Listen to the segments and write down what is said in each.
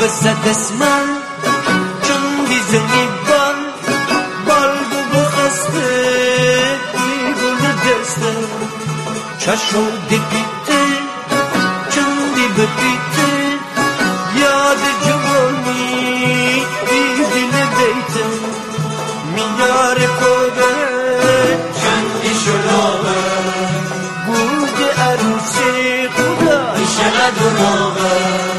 بزد اسمن چون دیزنی بال بو بخسته بیگل دسته چشو دی پیته چون دی بپیته یاد جوانی دی دل دیته میار کوده چندی شلوه گود عروسی خدا ایشالا دروغه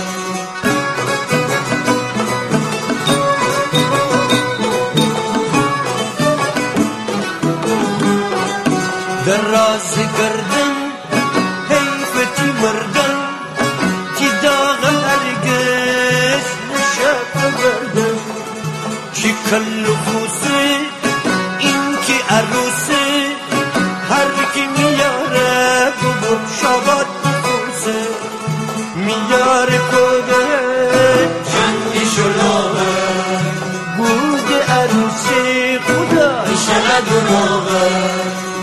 در راز گردن حیفتی مردن کی داغ هرگز نشد بردن کی کل خوصه این کی عروسه هر کی میاره ببر شباد بخوصه میاره کده چندی شلوه گود عروسی خدا ایشالا دروغه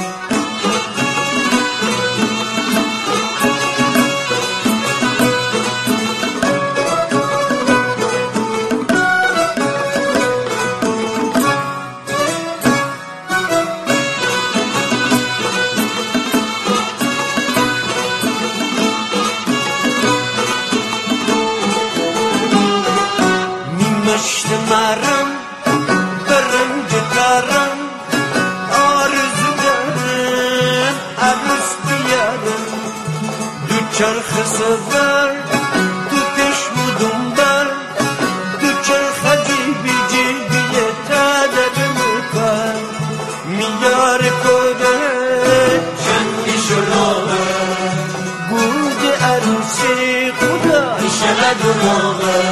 مشت مرم برنگ دارم آرزو دارم عروس بیارم دو چرخ سفر دو پشم و دنبر دو چرخ جیبی جیبی تا دادم کار میار کده چندی شلوه گود عروسی خدا ایشالا دروغه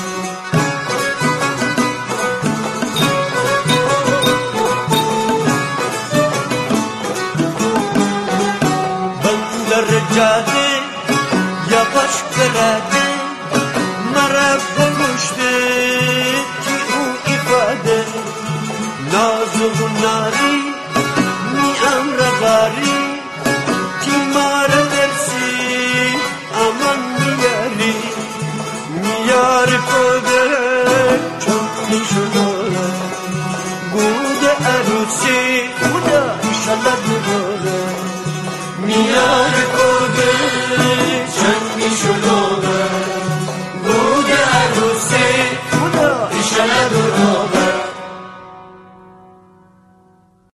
جاده یواش کرده مرا بکشته کی او ifade نازو ناری می امرغاری کی مارا درسی امان میاری میار کده چون شده گود عروسی خدا ایشالا دروغه میار کده چندی شلوه گود عروسی خدا ایشالا دروغه